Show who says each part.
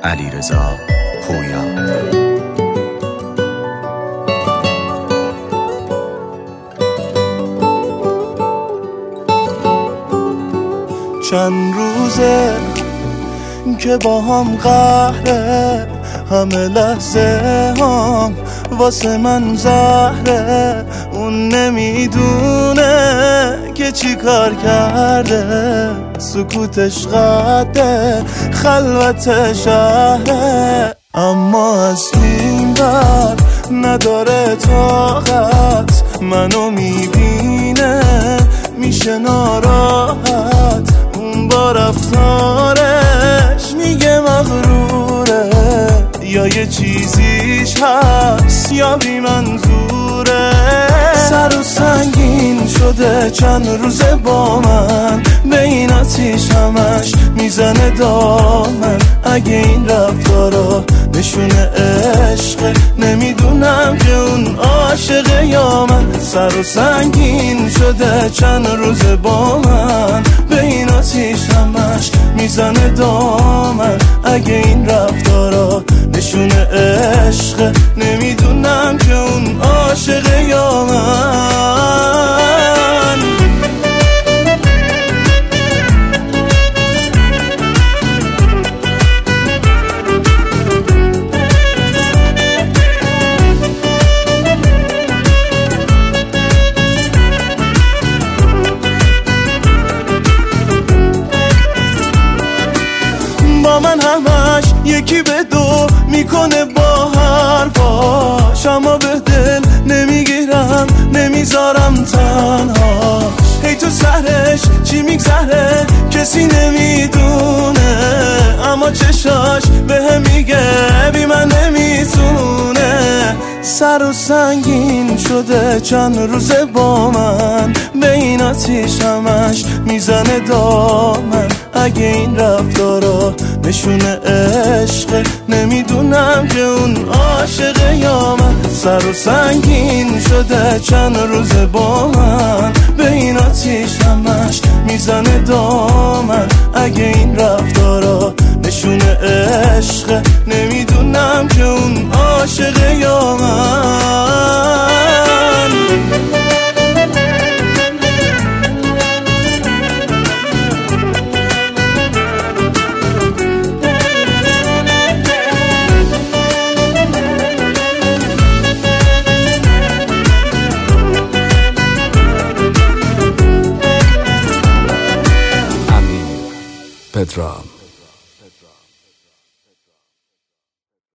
Speaker 1: علیرضا پویا.
Speaker 2: چند روزه که با هم قهره، همه لحظه هم واسه من زهره. اون نمیدونه که چی کار کرده، سکوتش قده خلوت شهره. اما از این بر نداره طاقت، منو میبینه میشه ناراحت. اون با رفتارش میگه مغروره، یا یه چیزیش هست یا بی منظوره. سر و سنگین شده چند روزه با من، به این آتیش همش میزنه دامن. اگه این رفتارا نشونه عشقه، نمیدونم که اون عاشقه یا من. سر و سنگین شده چند روزه با من، به این آتیش همش میزنه دامن. اگه این رفتارا نشونه عشقه، نمیدونم که اون عاشقه یا من. با من همش یکی به دو میکنه با حرفاش، اما به دل نمیگیرم نمیذارم تنهاش. هی تو سرش چی میگذره کسی نمیدونه، اما چشاش به هم میگه بی من نمیتونه. سر و سنگین شده چند روزه با من، به این آتیش همش میزنه دامن. اگه این رفتارا نشونه عشقه، نمیدونم که اون عاشقه یا من. سر و سنگین شده چند روزه با من، به این آتیش همش میزنه دامن. اگه این رفتارا نشونه عشقه، نمیدونم که اون عاشقه یا من.
Speaker 1: پدرام.